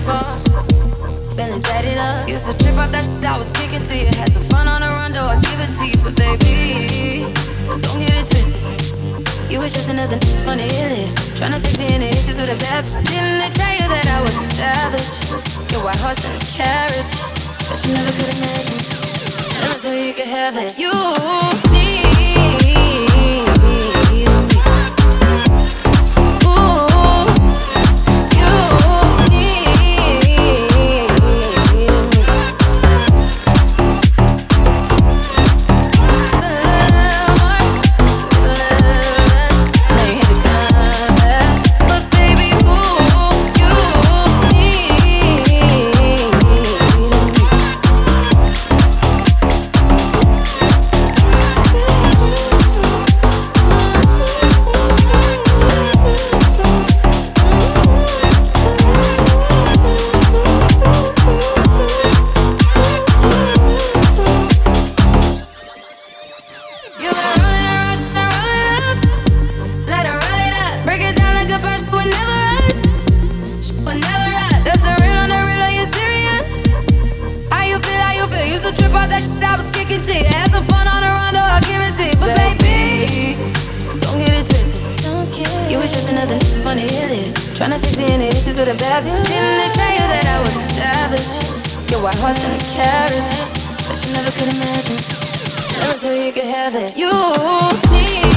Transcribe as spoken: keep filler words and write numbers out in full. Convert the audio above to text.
for. Feeling jaded up. Used to trip off that shit I was kicking to you. Had some fun on the run, though I give it to you. But baby, don't get it twisted. You was just another on the hit list. Tryna fix any issues with a bad. Didn't they tell you that I was a savage? Your white horse and a carriage, but you never could imagine. Never so you could have it. You need me. Tryna fix any issues with a bad bitch. Didn't they tell you that I was a savage? Your white horse and a carriage, but you never could imagine. Never so you could have it. You need